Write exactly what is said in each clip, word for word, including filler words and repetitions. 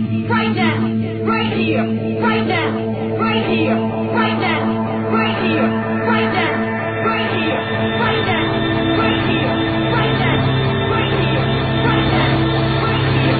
right now, right here, right now, right here, right now, right here, right now, right here, right now, right here, right now, right here, right now, right here,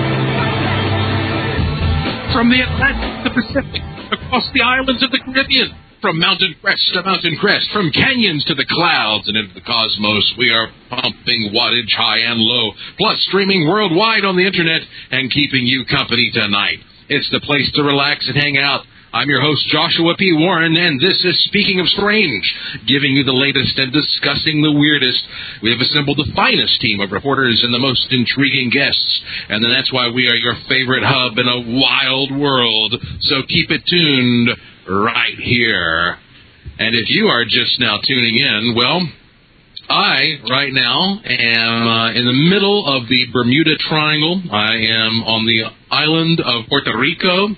right now. From the Atlantic to the Pacific, across the islands of the Caribbean, from mountain crest to mountain crest, from canyons to the clouds and into the cosmos, we are pumping wattage high and low, plus streaming worldwide on the internet and keeping you company tonight. It's the place to relax and hang out. I'm your host, Joshua P. Warren, and this is Speaking of Strange, giving you the latest and discussing the weirdest. We have assembled the finest team of reporters and the most intriguing guests, and then that's why we are your favorite hub in a wild world. So keep it tuned right here. And if you are just now tuning in, well, I, right now, am uh, in the middle of the Bermuda Triangle. I am on the island of Puerto Rico.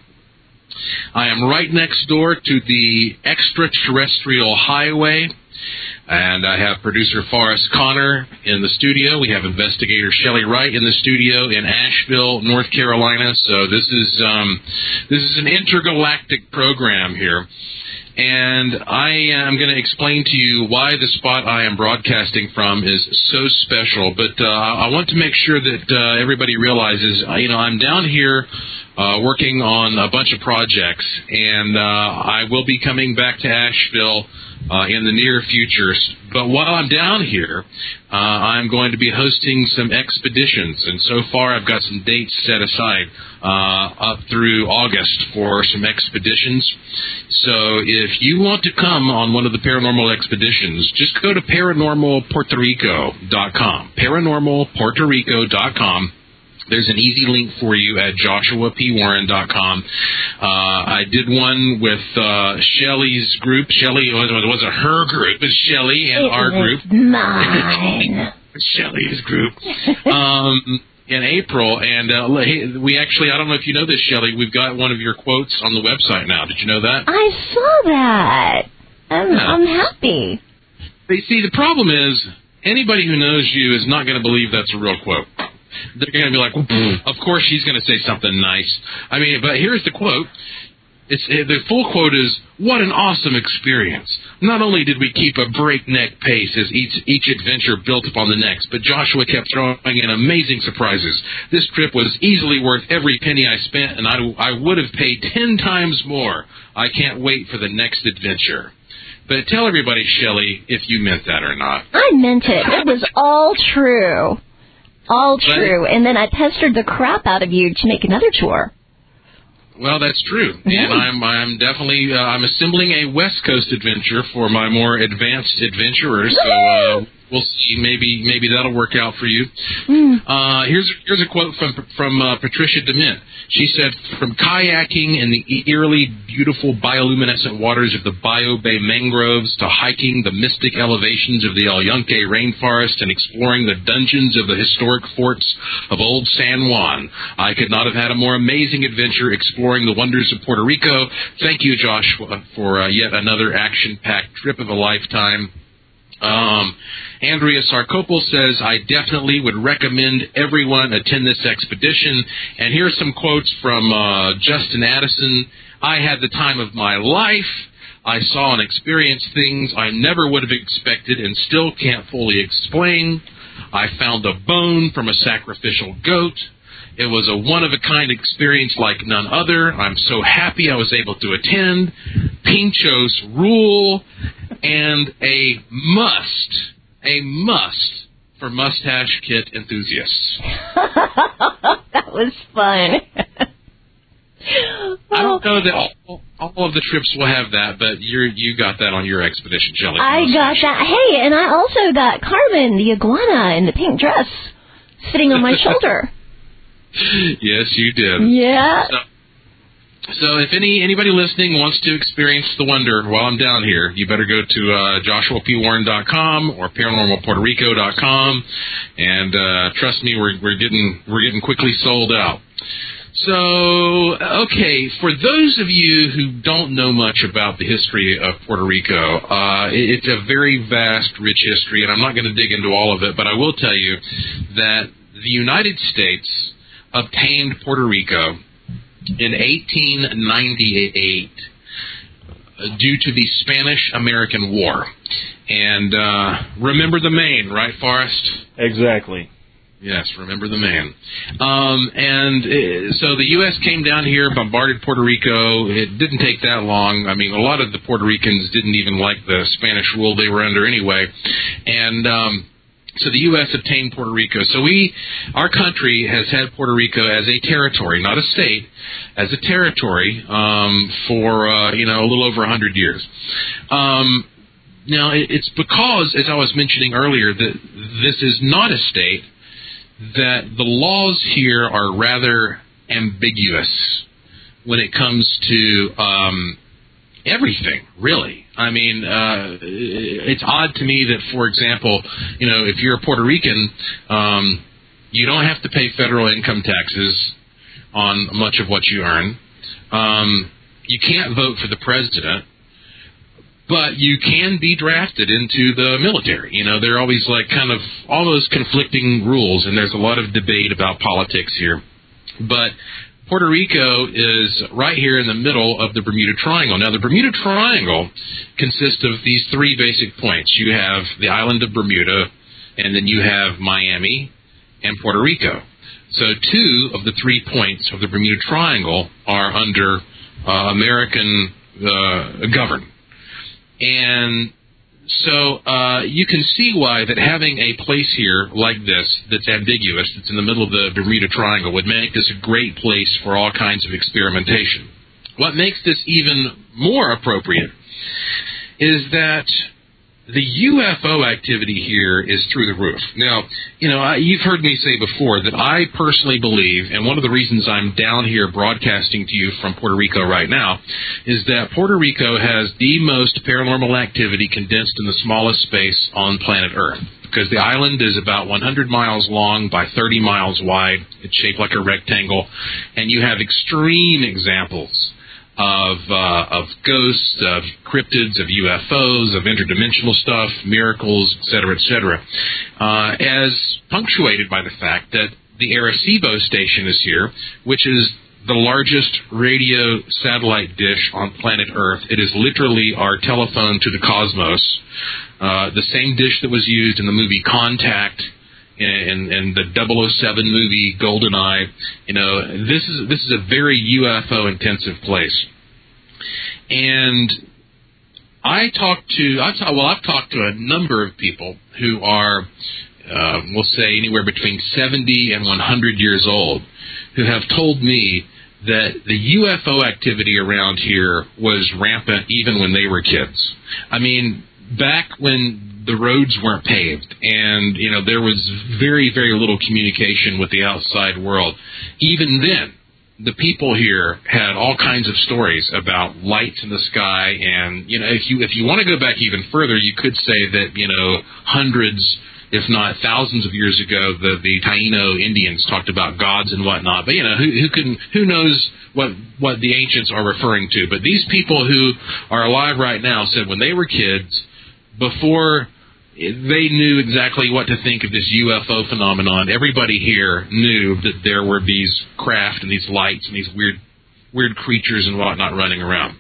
I am right next door to the extraterrestrial highway, and I have producer Forrest Connor in the studio. We have investigator Shelley Wright in the studio in Asheville, North Carolina. So this is um, this is an intergalactic program here. And I am going to explain to you why the spot I am broadcasting from is so special. But uh, I want to make sure that uh, everybody realizes, uh, you know, I'm down here uh, working on a bunch of projects, and uh, I will be coming back to Asheville uh, in the near future. But while I'm down here, uh, I'm going to be hosting some expeditions. And so far, I've got some dates set aside uh, up through August for some expeditions. So if you want to come on one of the paranormal expeditions, just go to paranormal puerto rico dot com. paranormal puerto rico dot com. There's an easy link for you at joshua p warren dot com. Uh, I did one with uh, Shelley's group. Shelley, it wasn't her group, it's Shelley and it our group. Mine. Shelley's group. Um, in April, and uh, we actually, I don't know if you know this, Shelley, we've got one of your quotes on the website now. Did you know that? I saw that. I'm, yeah. I'm happy. They see, the problem is, anybody who knows you is not going to believe that's a real quote. They're going to be like, well, of course she's going to say something nice. I mean, but here's the quote. It's, the full quote is, what an awesome experience. Not only did we keep a breakneck pace as each, each adventure built upon the next, but Joshua kept throwing in amazing surprises. This trip was easily worth every penny I spent, and I, I would have paid ten times more. I can't wait for the next adventure. But tell everybody, Shelley, if you meant that or not. I meant it. It was all true. All true. And then I pestered the crap out of you to make another tour. Well, that's true, mm-hmm. and I'm I'm definitely uh, I'm assembling a West Coast adventure for my more advanced adventurers. So uh, we'll see. Maybe maybe that'll work out for you. Mm. Uh, here's here's a quote from from uh, Patricia DeMint. She said, "From kayaking in the eerily beautiful bioluminescent waters of the Bio Bay mangroves to hiking the mystic elevations of the El Yunque rainforest and exploring the dungeons of the historic forts of Old San Juan, I could not have had a more amazing adventure exploring the wonders of Puerto Rico. Thank you, Joshua, for uh, yet another action-packed trip of a lifetime." Um, Andrea Sarkopoulos says, "I definitely would recommend everyone attend this expedition." And here's some quotes from uh, Justin Addison. "I had the time of my life. I saw and experienced things I never would have expected and still can't fully explain. I found a bone from a sacrificial goat. It was a one-of-a-kind experience like none other. I'm so happy I was able to attend. Pinchos rule, and a must, a must for Mustache Kit enthusiasts." That was fun. I don't know that all, all of the trips will have that, but you you got that on your expedition, Shelley. I got that. Hey, and I also got Carmen, the iguana, in the pink dress, sitting on my shoulder. Yes, you did. Yeah. So, so if any anybody listening wants to experience the wonder while I'm down here, you better go to uh, joshua p warren dot com or paranormal puerto rico dot com, and uh, trust me, we're we're getting we're getting quickly sold out. So, okay, for those of you who don't know much about the history of Puerto Rico, uh, it's a very vast, rich history, and I'm not going to dig into all of it, but I will tell you that the United States obtained Puerto Rico in eighteen ninety-eight uh, due to the Spanish-American War. And uh, remember the Maine, right, Forrest? Exactly. Yes, remember the man. Um, and uh, so the U S came down here, bombarded Puerto Rico. It didn't take that long. I mean, a lot of the Puerto Ricans didn't even like the Spanish rule they were under anyway. And um, so the U S obtained Puerto Rico. So we, our country has had Puerto Rico as a territory, not a state, as a territory um, for, uh, you know, a little over one hundred years. Um, now, it's because, as I was mentioning earlier, that this is not a state, that the laws here are rather ambiguous when it comes to um, everything, really. I mean, uh, it's odd to me that, for example, you know, if you're a Puerto Rican, um, you don't have to pay federal income taxes on much of what you earn. Um, you can't vote for the president. But you can be drafted into the military. You know, they're always like kind of all those conflicting rules, and there's a lot of debate about politics here. But Puerto Rico is right here in the middle of the Bermuda Triangle. Now, the Bermuda Triangle consists of these three basic points. You have the island of Bermuda, and then you have Miami and Puerto Rico. So two of the three points of the Bermuda Triangle are under uh, American uh, government. And so uh, you can see why that having a place here like this that's ambiguous, that's in the middle of the Bermuda Triangle, would make this a great place for all kinds of experimentation. What makes this even more appropriate is that the U F O activity here is through the roof. Now, you know, I, you've heard me say before that I personally believe, and one of the reasons I'm down here broadcasting to you from Puerto Rico right now, is that Puerto Rico has the most paranormal activity condensed in the smallest space on planet Earth. Because the island is about one hundred miles long by thirty miles wide. It's shaped like a rectangle. And you have extreme examples of uh, of ghosts, of cryptids, of U F Os, of interdimensional stuff, miracles, et cetera, et cetera, uh, as punctuated by the fact that the Arecibo station is here, which is the largest radio satellite dish on planet Earth. It is literally our telephone to the cosmos, uh, the same dish that was used in the movie Contact, and, and the double oh seven movie GoldenEye. You know, this is this is a very U F O intensive place. And I talked to I've talked, well I've talked to a number of people who are uh, we'll say anywhere between seventy and one hundred years old, who have told me that the U F O activity around here was rampant even when they were kids. I mean, back when the roads weren't paved, and, you know, there was very, very little communication with the outside world. Even then, the people here had all kinds of stories about lights in the sky, and, you know, if you if you want to go back even further, you could say that, you know, hundreds, if not thousands of years ago, the, the Taino Indians talked about gods and whatnot. But, you know, who, who can who knows what what the ancients are referring to. But these people who are alive right now said when they were kids, before they knew exactly what to think of this U F O phenomenon, everybody here knew that there were these craft and these lights and these weird weird creatures and whatnot running around.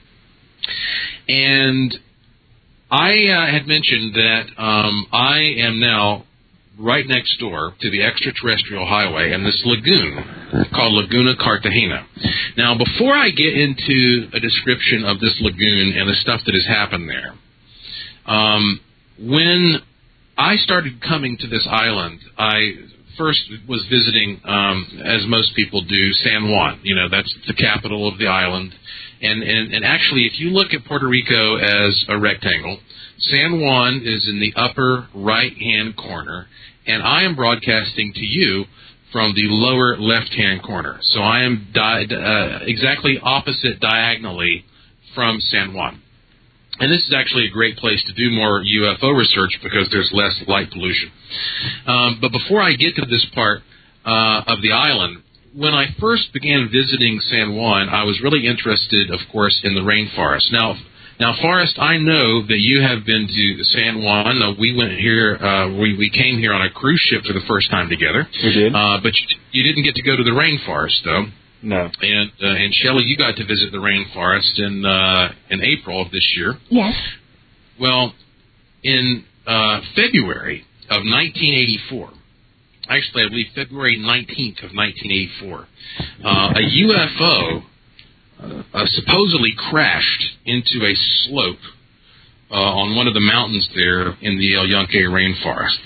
And I uh, had mentioned that um, I am now right next door to the extraterrestrial highway and this lagoon called Laguna Cartagena. Now, before I get into a description of this lagoon and the stuff that has happened there, um, when I started coming to this island, I first was visiting, um, as most people do, San Juan. You know, that's the capital of the island. And, and, and actually, if you look at Puerto Rico as a rectangle, San Juan is in the upper right-hand corner, and I am broadcasting to you from the lower left-hand corner. So I am di- uh, exactly opposite diagonally from San Juan. And this is actually a great place to do more U F O research because there's less light pollution. Um, but before I get to this part uh, of the island, when I first began visiting San Juan, I was really interested, of course, in the rainforest. Now, now, Forrest, I know that you have been to San Juan. Uh, we went here. Uh, we we came here on a cruise ship for the first time together. We did. Uh, but you, you didn't get to go to the rainforest, though. No. And uh, and Shelley, you got to visit the rainforest in uh, in April of this year. Yes. Well, in uh, February of nineteen eighty-four, actually I believe February nineteenth of nineteen eighty-four, uh, a U F O uh, supposedly crashed into a slope uh, on one of the mountains there in the El Yunque rainforest.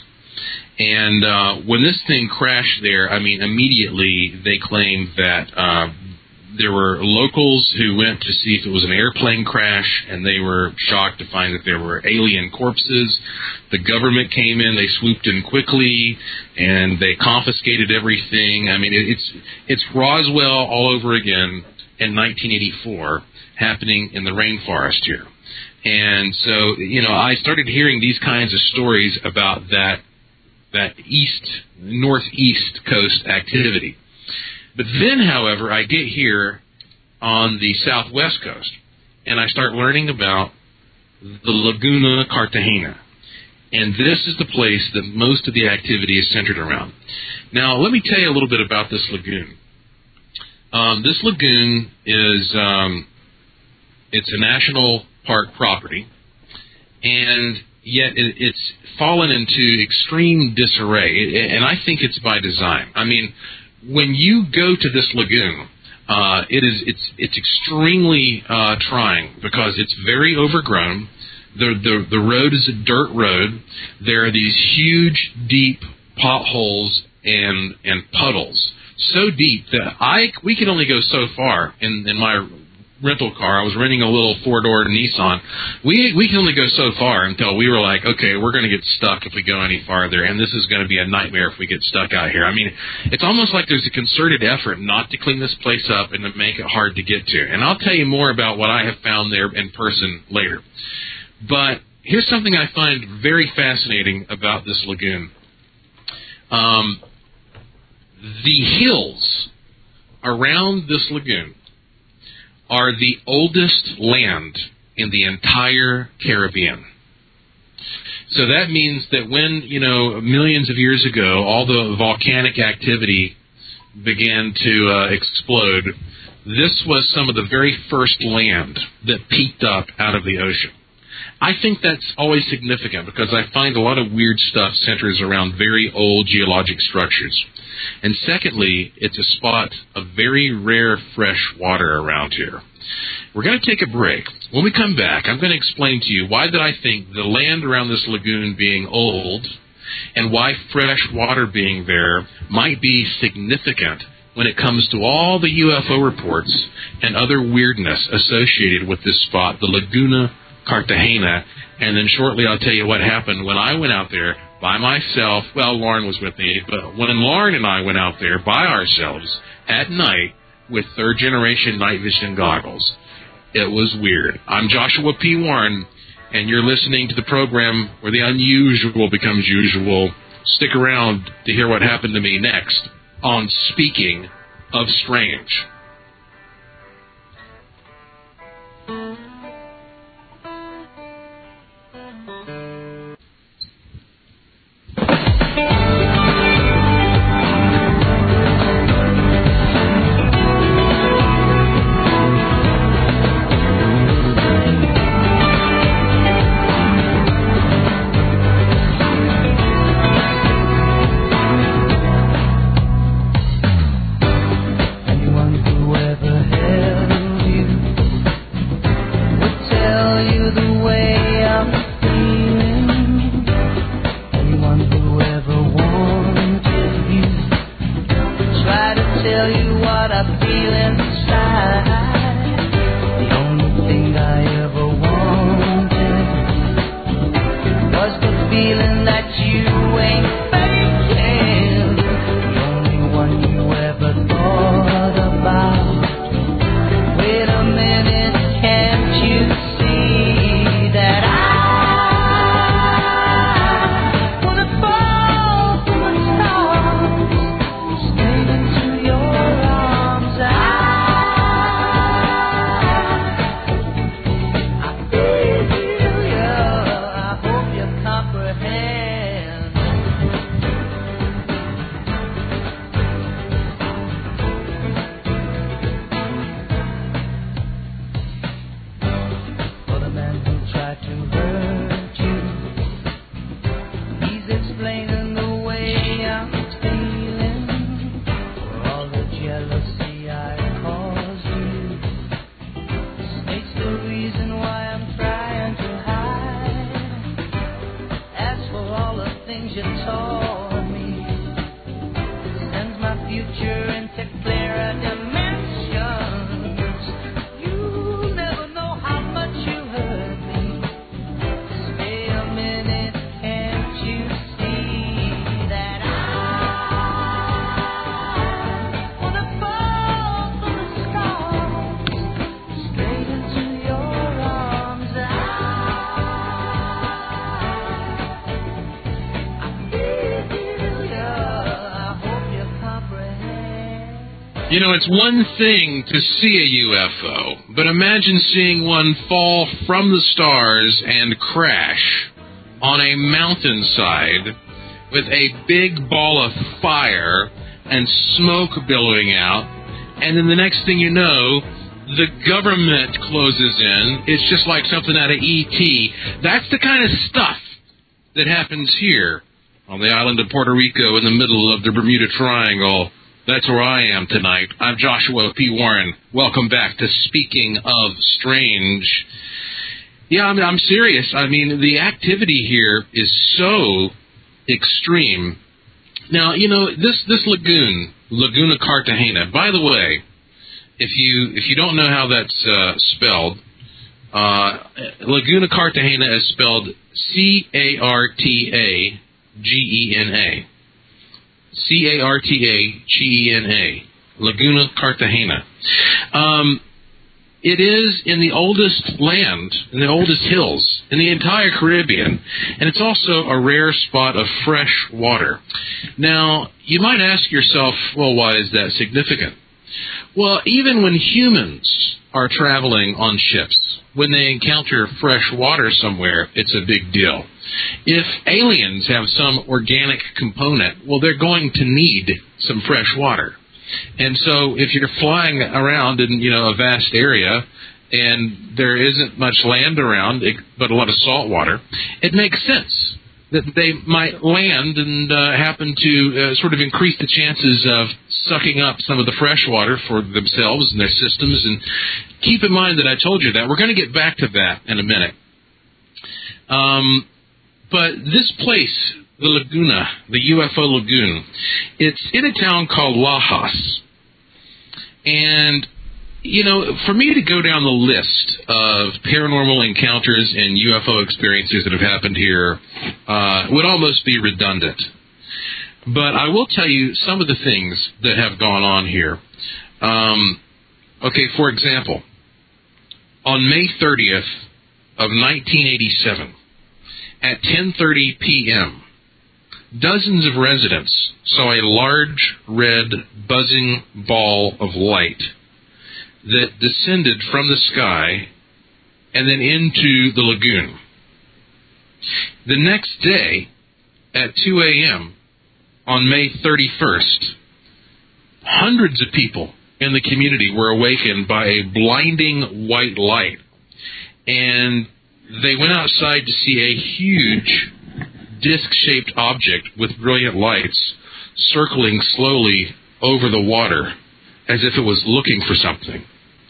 And uh, when this thing crashed there, I mean, immediately they claimed that uh, there were locals who went to see if it was an airplane crash, and they were shocked to find that there were alien corpses. The government came in, they swooped in quickly, and they confiscated everything. I mean, it's it's Roswell all over again in nineteen eighty-four, happening in the rainforest here. And so, you know, I started hearing these kinds of stories about that that east, northeast coast activity. But then, however, I get here on the southwest coast, and I start learning about the Laguna Cartagena. And this is the place that most of the activity is centered around. Now, let me tell you a little bit about this lagoon. Um, this lagoon is, um, it's a national park property, and yet it, it's fallen into extreme disarray, and I think it's by design. I mean, when you go to this lagoon, uh, it is it's it's extremely uh, trying because it's very overgrown. The, the the road is a dirt road. There are these huge, deep potholes and and puddles, so deep that I we can only go so far in in my rental car. I was renting a little four-door Nissan. We we can only go so far until we were like, okay, we're going to get stuck if we go any farther, and this is going to be a nightmare if we get stuck out here. I mean, it's almost like there's a concerted effort not to clean this place up and to make it hard to get to. And I'll tell you more about what I have found there in person later. But here's something I find very fascinating about this lagoon. Um, the hills around this lagoon are the oldest land in the entire Caribbean. So that means that when, you know, millions of years ago, all the volcanic activity began to uh, explode, this was some of the very first land that peaked up out of the ocean. I think that's always significant because I find a lot of weird stuff centers around very old geologic structures. And secondly, it's a spot of very rare fresh water around here. We're going to take a break. When we come back, I'm going to explain to you why that I think the land around this lagoon being old and why fresh water being there might be significant when it comes to all the U F O reports and other weirdness associated with this spot, the Laguna Cartagena. And then shortly I'll tell you what happened when I went out there by myself. Well, Lauren was with me, but when Lauren and I went out there by ourselves at night with third-generation night vision goggles, it was weird. I'm Joshua P. Warren, and you're listening to the program where the unusual becomes usual. Stick around to hear what happened to me next on Speaking of Strange. Anyone who to hurt you. He's explaining the way I'm feeling for all the jealousy I caused you. Snake's the reason why I'm trying to hide. As for all the things you taught me, sends my future into clearer dimensions. You never know how much you hurt me. Stay a minute, can't you see that I wanna fall from the stars straight into your arms? I, I feel you. I hope you comprehend. You know, it's one thing to see a U F O, but imagine seeing one fall from the stars and crash on a mountainside with a big ball of fire and smoke billowing out, and then the next thing you know, the government closes in. It's just like something out of E T. That's the kind of stuff that happens here on the island of Puerto Rico in the middle of the Bermuda Triangle. That's where I am tonight. I'm Joshua P. Warren. Welcome back to Speaking of Strange. Yeah, I'm, I'm serious. I mean, the activity here is so extreme. Now, you know, this, this lagoon, Laguna Cartagena, by the way, if you if you don't know how that's uh, spelled, uh, Laguna Cartagena is spelled C A R T A G E N A. C A R T A G E N A. Laguna Cartagena. Um, it is in the oldest land, in the oldest hills, in the entire Caribbean, and it's also a rare spot of fresh water. Now, you might ask yourself, well, why is that significant? Well, even when humans are traveling on ships, when they encounter fresh water somewhere, it's a big deal. If aliens have some organic component, well, they're going to need some fresh water. And so if you're flying around in, you know, a vast area and there isn't much land around but a lot of salt water, it makes sense that they might land and uh, happen to uh, sort of increase the chances of sucking up some of the fresh water for themselves and their systems. And keep in mind that I told you that. We're going to get back to that in a minute. Um, but this place, the Laguna, the U F O Lagoon, it's in a town called Lajas. And, you know, for me to go down the list of paranormal encounters and U F O experiences that have happened here uh, would almost be redundant. But I will tell you some of the things that have gone on here. Um, okay, for example, on May thirtieth of nineteen eighty-seven, at ten thirty p.m., dozens of residents saw a large, red, buzzing ball of light that descended from the sky and then into the lagoon. The next day, at two a.m., on May thirty-first, hundreds of people in the community were awakened by a blinding white light, and they went outside to see a huge disc-shaped object with brilliant lights circling slowly over the water as if it was looking for something.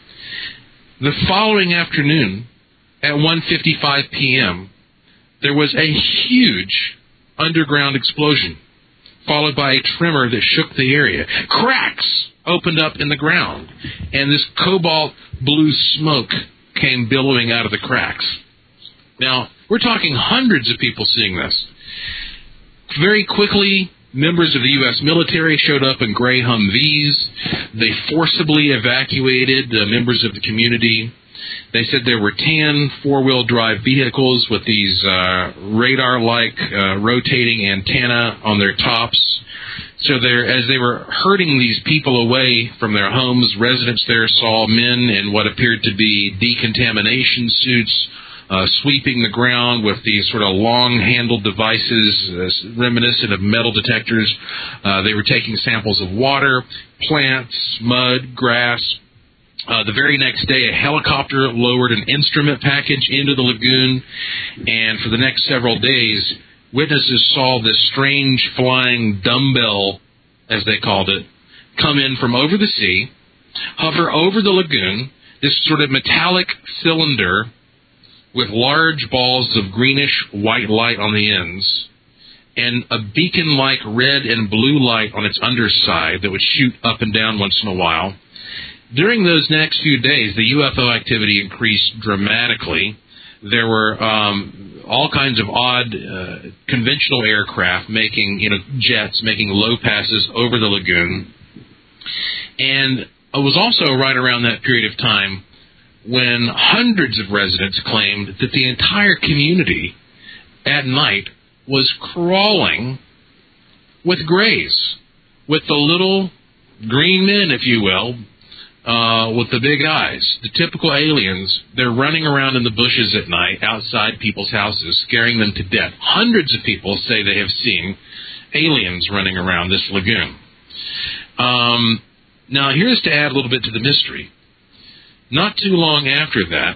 The following afternoon, at one fifty-five p.m., there was a huge underground explosion, followed by a tremor that shook the area. Cracks opened up in the ground, and this cobalt blue smoke came billowing out of the cracks. Now, we're talking hundreds of people seeing this. Very quickly, members of the U S military showed up in gray Humvees. They forcibly evacuated uh, members of the community. They said there were ten four-wheel drive vehicles with these uh, radar-like uh, rotating antenna on their tops. So there, as they were herding these people away from their homes, residents there saw men in what appeared to be decontamination suits, Uh, sweeping the ground with these sort of long-handled devices uh, reminiscent of metal detectors. Uh, they were taking samples of water, plants, mud, grass, Uh, the very next day, a helicopter lowered an instrument package into the lagoon, and for the next several days, witnesses saw this strange flying dumbbell, as they called it, come in from over the sea, hover over the lagoon, this sort of metallic cylinder with large balls of greenish-white light on the ends, and a beacon-like red and blue light on its underside that would shoot up and down once in a while. During those next few days, the U F O activity increased dramatically. There were um, all kinds of odd uh, conventional aircraft making, you know, jets making low passes over the lagoon. And it was also right around that period of time when hundreds of residents claimed that the entire community at night was crawling with grays, with the little green men, if you will, uh, with the big eyes, the typical aliens. They're running around in the bushes at night outside people's houses, scaring them to death. Hundreds of people say they have seen aliens running around this lagoon. Um, now, here's to add a little bit to the mystery. Not too long after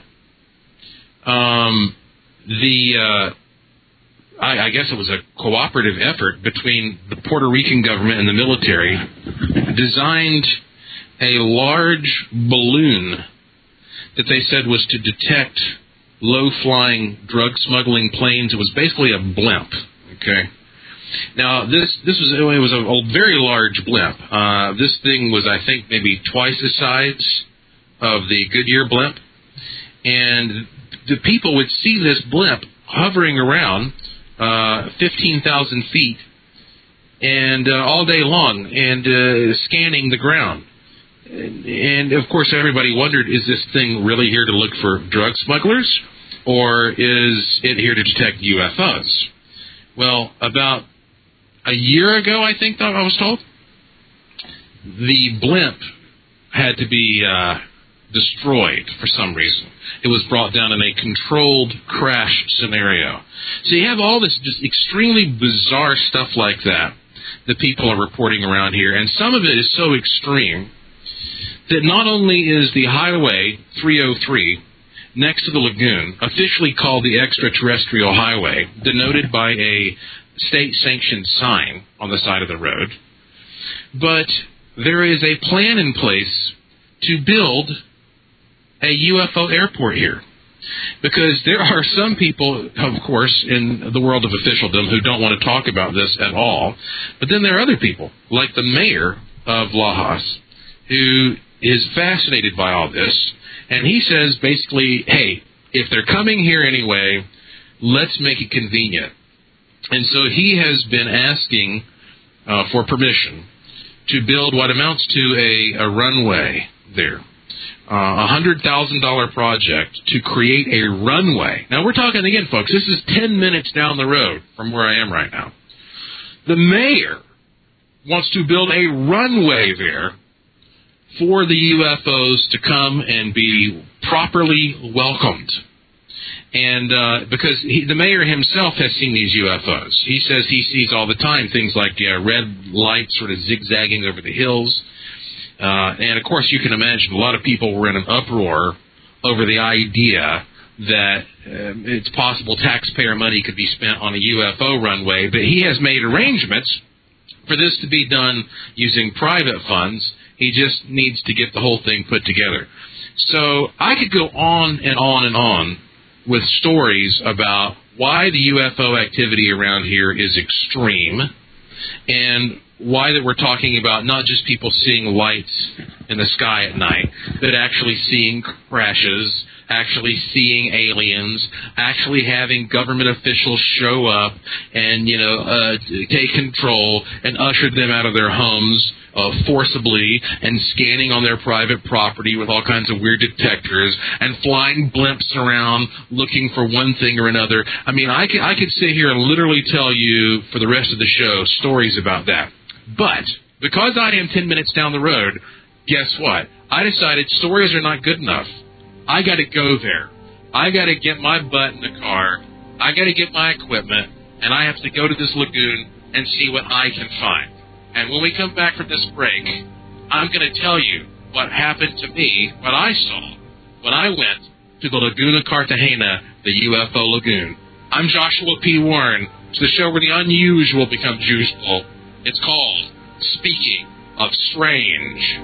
that, um, the... Uh, I, I guess it was a cooperative effort between the Puerto Rican government and the military, designed a large balloon that they said was to detect low-flying drug smuggling planes. It was basically a blimp. Okay. Now this this was it was a, a very large blimp. Uh, this thing was, I think, maybe twice the size of the Goodyear blimp, and the people would see this blimp hovering around Uh, fifteen thousand feet, and uh, all day long, and uh, scanning the ground. And, and, of course, everybody wondered, is this thing really here to look for drug smugglers, or is it here to detect U F Os? Well, about a year ago, I think I was told, the blimp had to be uh, destroyed for some reason. It was brought down in a controlled crash scenario. So you have all this just extremely bizarre stuff like that that people are reporting around here, and some of it is so extreme that not only is the Highway three oh three next to the lagoon officially called the Extraterrestrial Highway, denoted by a state-sanctioned sign on the side of the road, but there is a plan in place to build a U F O airport here. Because there are some people, of course, in the world of officialdom who don't want to talk about this at all. But then there are other people, like the mayor of Lajas, who is fascinated by all this. And he says, basically, hey, if they're coming here anyway, let's make it convenient. And so he has been asking uh, for permission to build what amounts to a, a runway there. Uh, a one hundred thousand dollars project to create a runway. Now, we're talking, again, folks, this is ten minutes down the road from where I am right now. The mayor wants to build a runway there for the U F Os to come and be properly welcomed. And uh, because he, the mayor himself has seen these U F Os. He says he sees all the time things like uh, red lights sort of zigzagging over the hills. Uh, and, of course, you can imagine a lot of people were in an uproar over the idea that uh, it's possible taxpayer money could be spent on a U F O runway. But he has made arrangements for this to be done using private funds. He just needs to get the whole thing put together. So I could go on and on and on with stories about why the U F O activity around here is extreme, and why that we're talking about not just people seeing lights in the sky at night, but actually seeing crashes, actually seeing aliens, actually having government officials show up and, you know, uh, take control and usher them out of their homes uh, forcibly, and scanning on their private property with all kinds of weird detectors, and flying blimps around looking for one thing or another. I mean, I could, I could sit here and literally tell you for the rest of the show stories about that. But because I am ten minutes down the road, guess what? I decided stories are not good enough. I got to go there. I got to get my butt in the car. I got to get my equipment, and I have to go to this lagoon and see what I can find. And when we come back from this break, I'm going to tell you what happened to me, what I saw when I went to the Laguna Cartagena, the U F O Lagoon. I'm Joshua P. Warren. It's the show where the unusual becomes useful. It's called Speaking of Strange.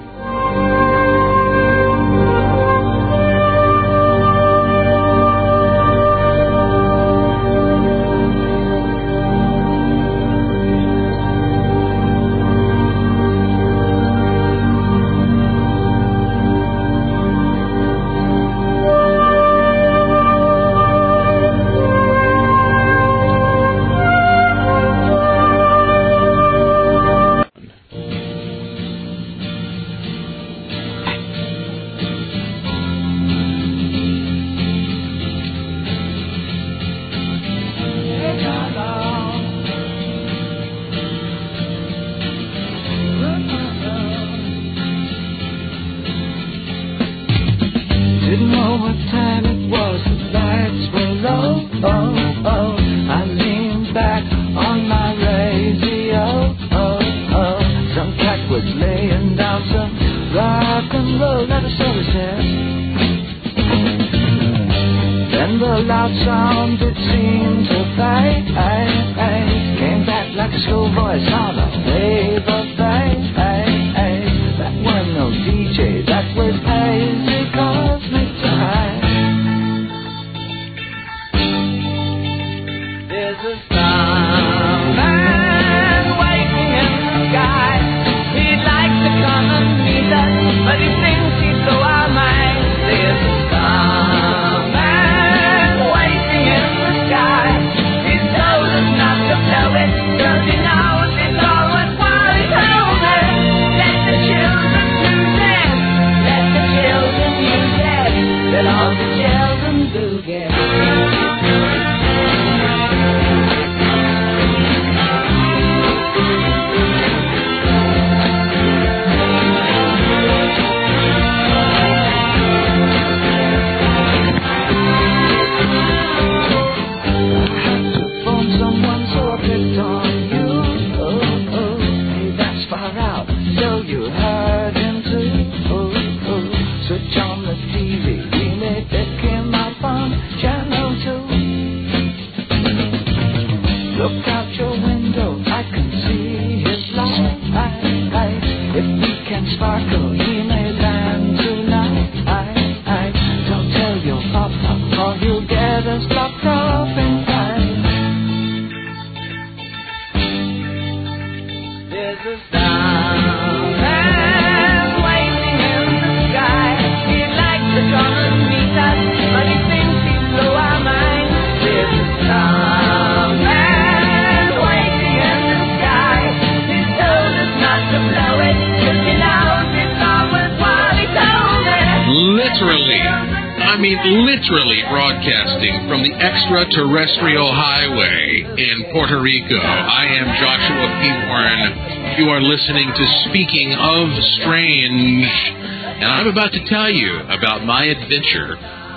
Broadcasting from the extraterrestrial highway in Puerto Rico. I am Joshua P. Warren. You are listening to Speaking of Strange, and I'm about to tell you about my adventure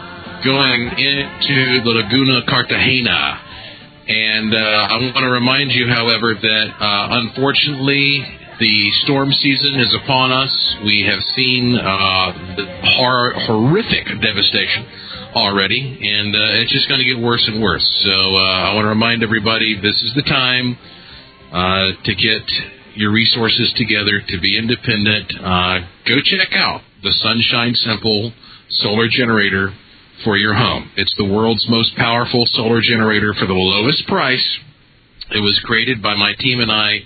going into the Laguna Cartagena. And uh, I want to remind you, however, that uh, unfortunately the storm season is upon us. We have seen uh, the hor- horrific devastation already, and uh, it's just going to get worse and worse. So uh, I want to remind everybody, this is the time uh, to get your resources together, to be independent. Uh, go check out the Sunshine Simple solar generator for your home. It's the world's most powerful solar generator for the lowest price. It was created by my team and I,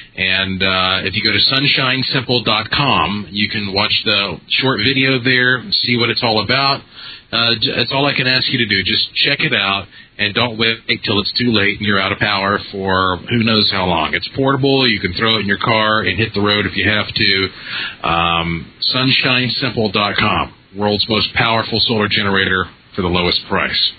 and uh, if you go to sunshine simple dot com, you can watch the short video there, see what it's all about. Uh, that's all I can ask you to do. Just check it out, and don't wait till it's too late and you're out of power for who knows how long. It's portable. You can throw it in your car and hit the road if you have to. Um, sunshine simple dot com, world's most powerful solar generator for the lowest price.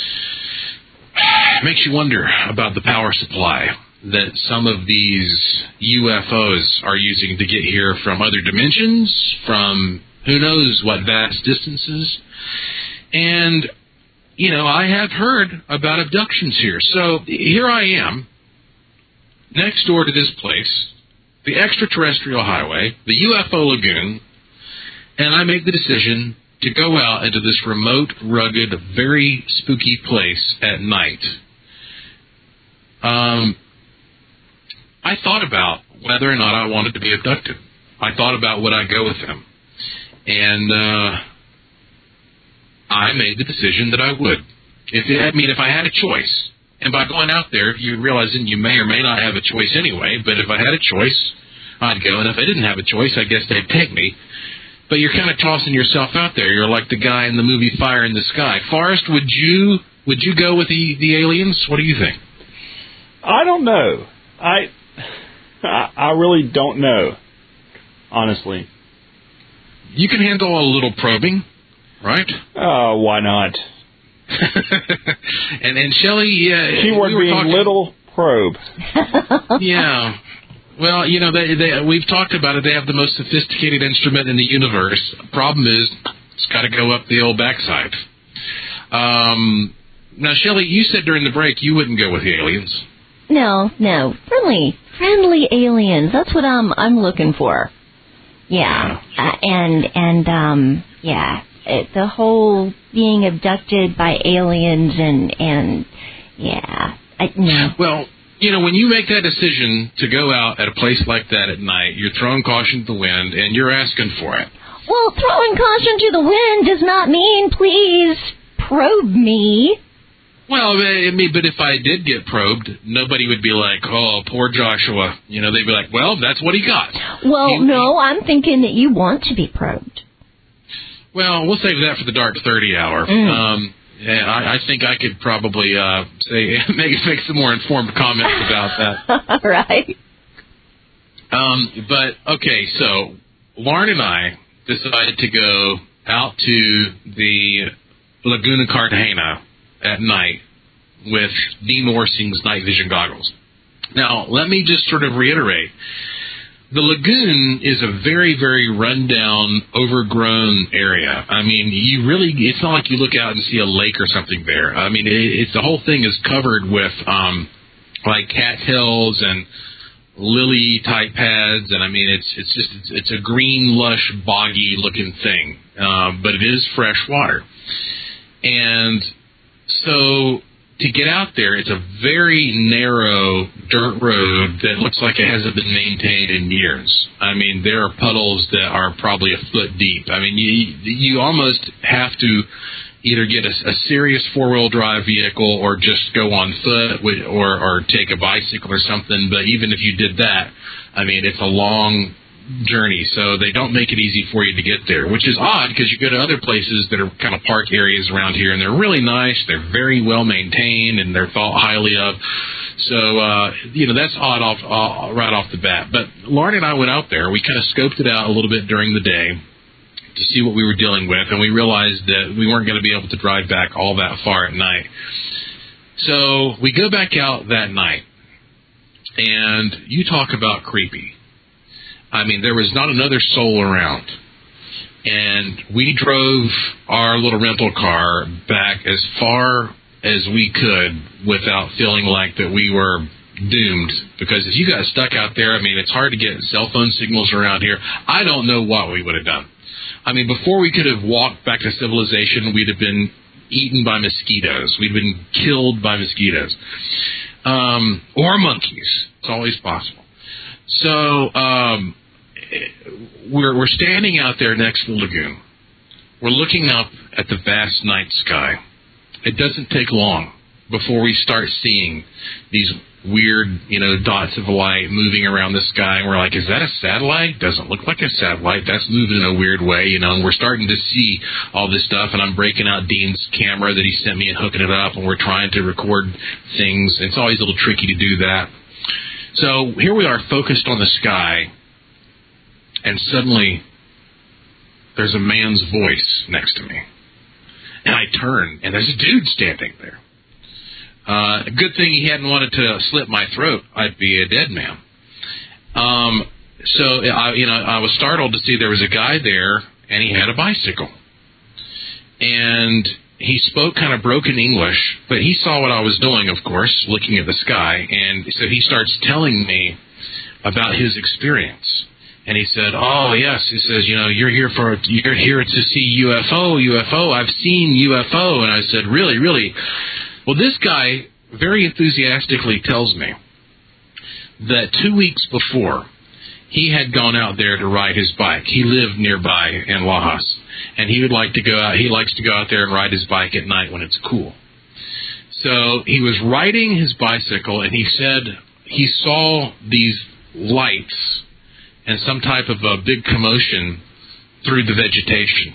It makes you wonder about the power supply that some of these U F Os are using to get here from other dimensions, from who knows what vast distances. And, you know, I have heard about abductions here. So here I am, next door to this place, the extraterrestrial highway, the U F O Lagoon, and I make the decision to go out into this remote, rugged, very spooky place at night. Um, I thought about whether or not I wanted to be abducted. I thought about would I go with them. And uh, I made the decision that I would. If it, I mean, if I had a choice, and by going out there, you realizing you may or may not have a choice anyway, but if I had a choice, I'd go. And if I didn't have a choice, I guess they'd take me. But you're kind of tossing yourself out there. You're like the guy in the movie Fire in the Sky. Forrest, would you would you go with the, the aliens? What do you think? I don't know. I, I I really don't know, honestly. You can handle a little probing, right? Oh, uh, why not? and and Shelley, yeah, keyword we were being talking, little probe. Yeah. Well, you know, they, they, we've talked about it. They have the most sophisticated instrument in the universe. Problem is, it's got to go up the old backside. Um, now, Shelley, you said during the break you wouldn't go with the aliens. No, no, friendly, friendly aliens. That's what I'm I'm looking for. Yeah, uh, and and um, yeah, it, the whole being abducted by aliens and and yeah, I, no. Well, you know, when you make that decision to go out at a place like that at night, you're throwing caution to the wind, and you're asking for it. Well, throwing caution to the wind does not mean please probe me. Well, I mean, but if I did get probed, nobody would be like, oh, poor Joshua. You know, they'd be like, well, that's what he got. Well, he, no, I'm thinking that you want to be probed. Well, we'll save that for the Dark thirty hour. Mm. Um, yeah, I, I think I could probably uh, say make, make some more informed comments about that. Right. Um, but, okay, so Lauren and I decided to go out to the Laguna Cartagena at night with Dean Orsing's night vision goggles. Now, let me just sort of reiterate. The lagoon is a very, very rundown, overgrown area. I mean, you really, it's not like you look out and see a lake or something there. I mean, it, it's the whole thing is covered with, um, like cattails and lily-type pads, and I mean, it's it's just, it's, it's a green, lush, boggy-looking thing, um, but it is fresh water. And so to get out there, it's a very narrow dirt road that looks like it hasn't been maintained in years. I mean, there are puddles that are probably a foot deep. I mean, you you almost have to either get a, a serious four-wheel drive vehicle or just go on foot with, or, or take a bicycle or something. But even if you did that, I mean, it's a long journey, so they don't make it easy for you to get there, which is odd because you go to other places that are kind of park areas around here, and they're really nice, they're very well maintained, and they're thought highly of. So, uh, you know, that's odd off uh, right off the bat. But Lauren and I went out there. We kind of scoped it out a little bit during the day to see what we were dealing with, and we realized that we weren't going to be able to drive back all that far at night. So we go back out that night, and you talk about creepy. I mean, there was not another soul around. And we drove our little rental car back as far as we could without feeling like that we were doomed. Because if you got stuck out there, I mean, it's hard to get cell phone signals around here. I don't know what we would have done. I mean, before we could have walked back to civilization, we'd have been eaten by mosquitoes. We'd been killed by mosquitoes. Um, or monkeys. It's always possible. So um, we're we're standing out there next to the lagoon. We're looking up at the vast night sky. It doesn't take long before we start seeing these weird, you know, dots of light moving around the sky. And we're like, is that a satellite? Doesn't look like a satellite. That's moving in a weird way, you know. And we're starting to see all this stuff. And I'm breaking out Dean's camera that he sent me and hooking it up. And we're trying to record things. It's always a little tricky to do that. So here we are focused on the sky, and suddenly there's a man's voice next to me. And I turn, and there's a dude standing there. Uh, a good thing he hadn't wanted to slit my throat. I'd be a dead man. Um, so, I, you know, I was startled to see there was a guy there, and he had a bicycle. And he spoke kind of broken English, but he saw what I was doing, of course, looking at the sky, and so he starts telling me about his experience. And he said, oh, yes. He says, you know, you're here for, you're here to see U F O, U F O. I've seen U F O. And I said, really, really? Well, this guy very enthusiastically tells me that two weeks before, he had gone out there to ride his bike. He lived nearby in Lajas, and he would like to go out. He likes to go out there and ride his bike at night when it's cool. So he was riding his bicycle, and he said he saw these lights and some type of a big commotion through the vegetation,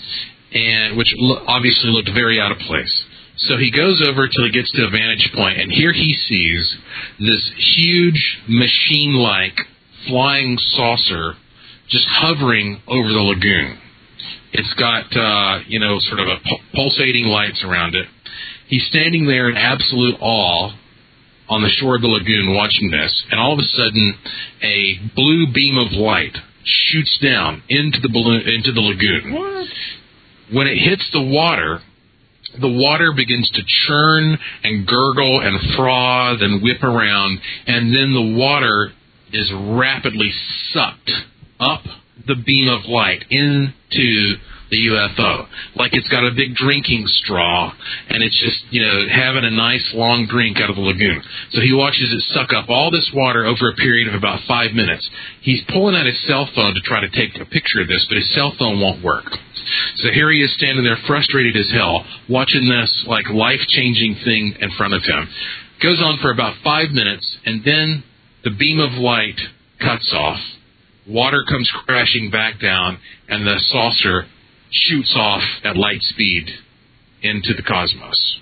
and which lo- obviously looked very out of place. So he goes over till he gets to a vantage point, and here he sees this huge machine-like flying saucer just hovering over the lagoon. It's got, uh, you know, sort of a pu- pulsating lights around it. He's standing there in absolute awe on the shore of the lagoon watching this, and all of a sudden a blue beam of light shoots down into the balloon, into the lagoon. What? When it hits the water, the water begins to churn and gurgle and froth and whip around, and then the water is rapidly sucked up the beam of light into the U F O, like it's got a big drinking straw, and it's just, you know, having a nice long drink out of the lagoon. So he watches it suck up all this water over a period of about five minutes. He's pulling out his cell phone to try to take a picture of this, but his cell phone won't work. So here he is standing there frustrated as hell, watching this, like, life-changing thing in front of him. Goes on for about five minutes, and then the beam of light cuts off. Water comes crashing back down, and the saucer shoots off at light speed into the cosmos.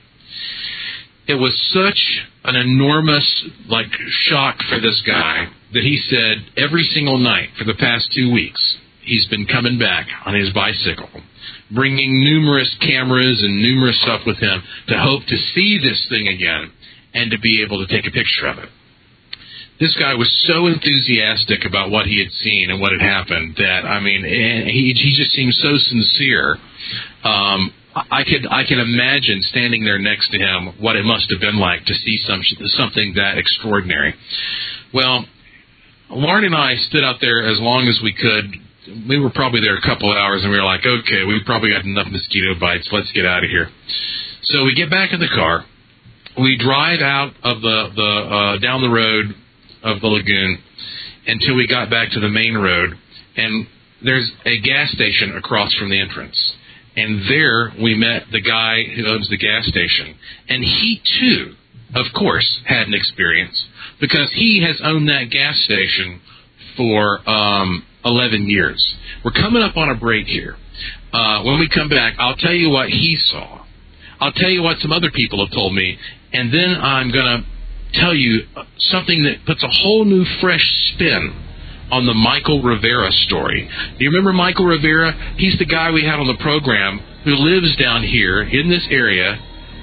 It was such an enormous, like, shock for this guy that he said every single night for the past two weeks he's been coming back on his bicycle, bringing numerous cameras and numerous stuff with him to hope to see this thing again and to be able to take a picture of it. This guy was so enthusiastic about what he had seen and what had happened that, I mean, he he just seemed so sincere. Um, I could I can imagine standing there next to him what it must have been like to see some something that extraordinary. Well, Lauren and I stood out there as long as we could. We were probably there a couple of hours, and we were like, okay, we've probably got enough mosquito bites. Let's get out of here. So we get back in the car. We drive out of the, the uh, down the road of the lagoon until we got back to the main road, and there's a gas station across from the entrance. And there we met the guy who owns the gas station. And he, too, of course, had an experience because he has owned that gas station for um, eleven years. We're coming up on a break here. Uh, when we come back, I'll tell you what he saw. I'll tell you what some other people have told me. And then I'm going to tell you something that puts a whole new fresh spin on the Michael Rivera story. Do you remember Michael Rivera? He's the guy we had on the program who lives down here in this area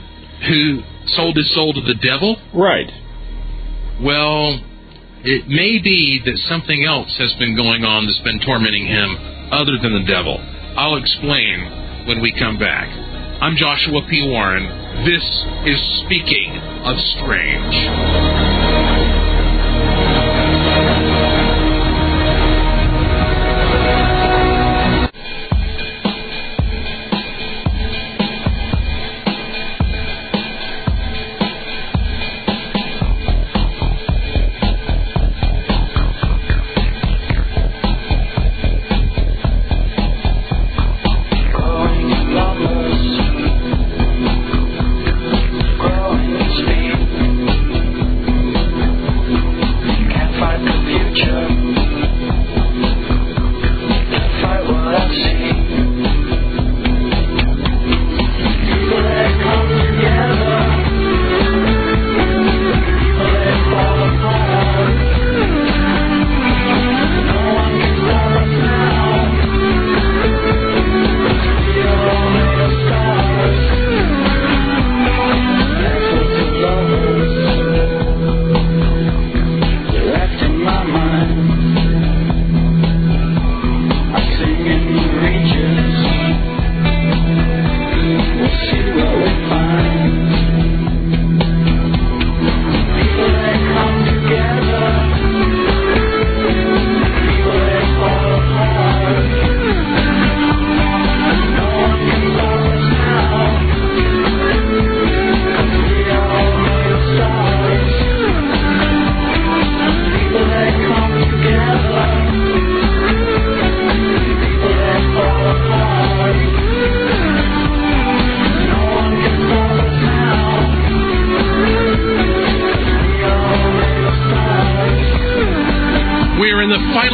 who sold his soul to the devil. Right. Well, it may be that something else has been going on that's been tormenting him other than the devil. I'll explain when we come back. I'm Joshua P. Warren. This is Speaking of Strange. Growing speed.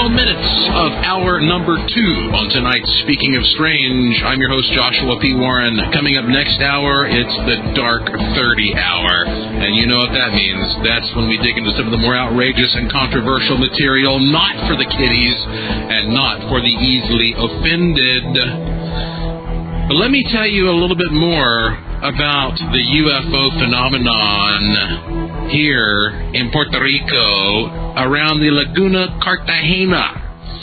final minutes of hour number two on tonight's Speaking of Strange. I'm your host, Joshua P. Warren. Coming up next hour, it's the Dark thirty Hour. And you know what that means. That's when we dig into some of the more outrageous and controversial material, not for the kiddies and not for the easily offended. But let me tell you a little bit more about the U F O phenomenon here in Puerto Rico around the Laguna Cartagena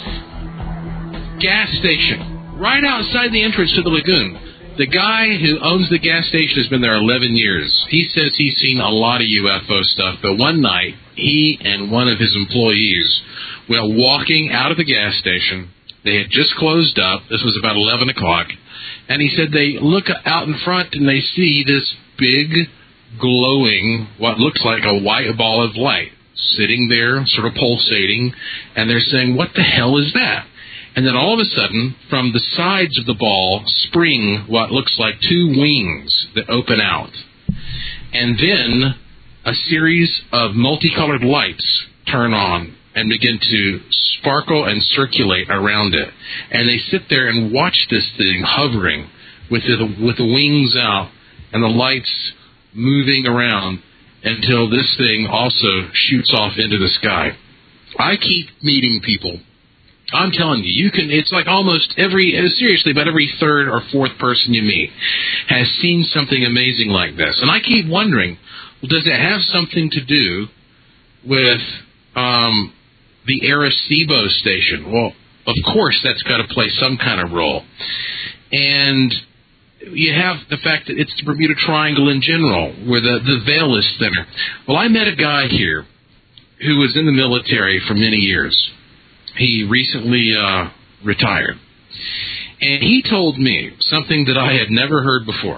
gas station, right outside the entrance to the lagoon. The guy who owns the gas station has been there eleven years. He says he's seen a lot of U F O stuff, but one night, he and one of his employees were walking out of the gas station. They had just closed up. This was about eleven o'clock. And he said they look out in front and they see this big, glowing, what looks like a white ball of light sitting there, sort of pulsating. And they're saying, what the hell is that? And then all of a sudden, from the sides of the ball spring what looks like two wings that open out. And then a series of multicolored lights turn on and begin to sparkle and circulate around it. And they sit there and watch this thing hovering with the, with the wings out and the lights moving around until this thing also shoots off into the sky. I keep meeting people. I'm telling you, you can. It's like almost every, seriously, about every third or fourth person you meet has seen something amazing like this. And I keep wondering, well, does it have something to do with um, the Arecibo station? Well, of course, that's got to play some kind of role. And you have the fact that it's the Bermuda Triangle in general, where the, the veil is thinner. Well, I met a guy here who was in the military for many years. He recently uh, retired. And he told me something that I had never heard before.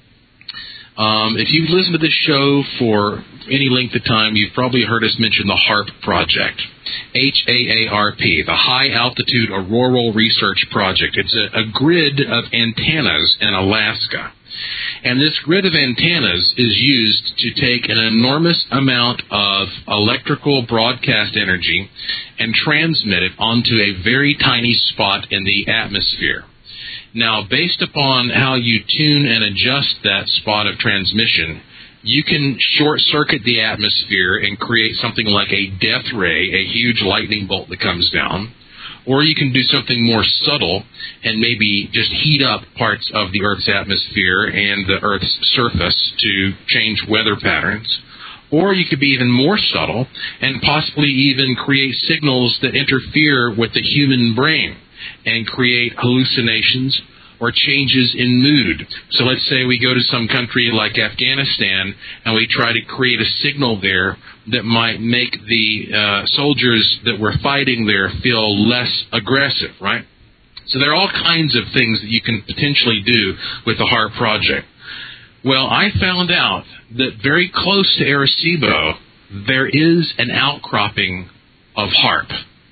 Um, if you've listened to this show for any length of time, you've probably heard us mention the HAARP project. H A A R P, the High Altitude Auroral Research Project. It's a, a grid of antennas in Alaska. And this grid of antennas is used to take an enormous amount of electrical broadcast energy and transmit it onto a very tiny spot in the atmosphere. Now, based upon how you tune and adjust that spot of transmission, you can short-circuit the atmosphere and create something like a death ray, a huge lightning bolt that comes down. Or you can do something more subtle and maybe just heat up parts of the Earth's atmosphere and the Earth's surface to change weather patterns. Or you could be even more subtle and possibly even create signals that interfere with the human brain and create hallucinations or changes in mood. So let's say we go to some country like Afghanistan and we try to create a signal there that might make the uh, soldiers that were fighting there feel less aggressive, right? So there are all kinds of things that you can potentially do with the HAARP project. Well, I found out that very close to Arecibo, there is an outcropping of HAARP.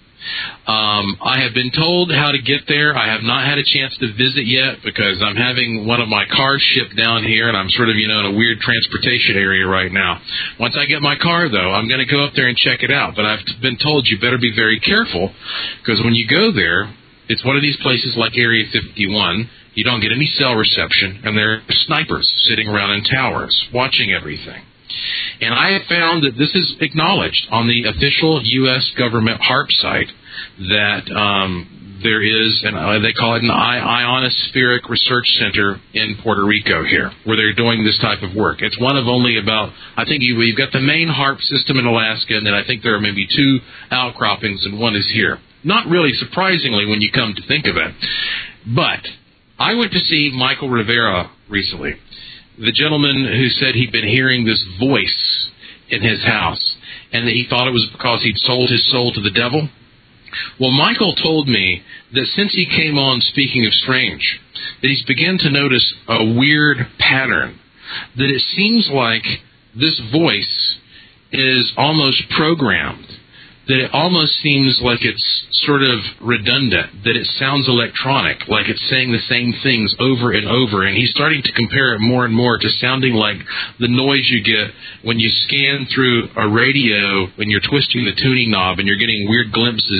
Um, I have been told how to get there. I have not had a chance to visit yet because I'm having one of my cars shipped down here, and I'm sort of, you know, in a weird transportation area right now. Once I get my car, though, I'm going to go up there and check it out. But I've been told you better be very careful because when you go there, it's one of these places like Area fifty-one. You don't get any cell reception, and there are snipers sitting around in towers watching everything. And I have found that this is acknowledged on the official U S government HAARP site that um, there is, an, uh, they call it an ionospheric research center in Puerto Rico here, where they're doing this type of work. It's one of only about, I think you, you've got the main HAARP system in Alaska, and then I think there are maybe two outcroppings, and one is here. Not really surprisingly when you come to think of it. But I went to see Michael Rivera recently, the gentleman who said he'd been hearing this voice in his house and that he thought it was because he'd sold his soul to the devil. Well, Michael told me that since he came on Speaking of Strange, that he's begun to notice a weird pattern, that it seems like this voice is almost programmed, that it almost seems like it's sort of redundant, that it sounds electronic, like it's saying the same things over and over. And he's starting to compare it more and more to sounding like the noise you get when you scan through a radio when you're twisting the tuning knob and you're getting weird glimpses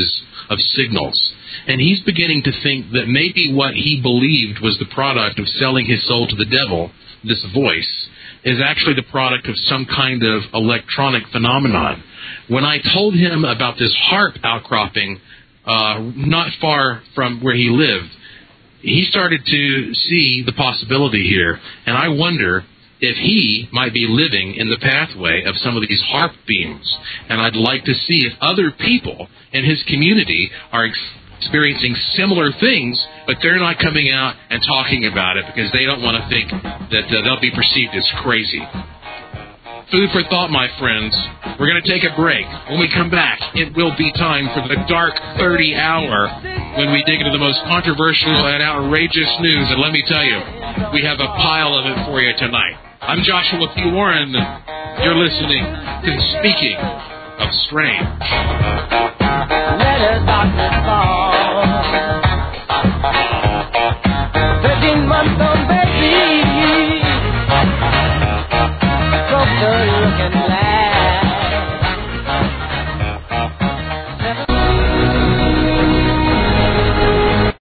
of signals. And he's beginning to think that maybe what he believed was the product of selling his soul to the devil, this voice, is actually the product of some kind of electronic phenomenon. When I told him about this harp outcropping uh, not far from where he lived, he started to see the possibility here. And I wonder if he might be living in the pathway of some of these harp beams. And I'd like to see if other people in his community are experiencing similar things, but they're not coming out and talking about it because they don't want to think that uh, they'll be perceived as crazy. Food for thought, my friends. We're going to take a break. When we come back, it will be time for the Dark thirty Hour when we dig into the most controversial and outrageous news. And let me tell you, we have a pile of it for you tonight. I'm Joshua P. Warren. You're listening to Speaking of Strange. Let us darkness fall. Thirteen months on baby. So good looking lad.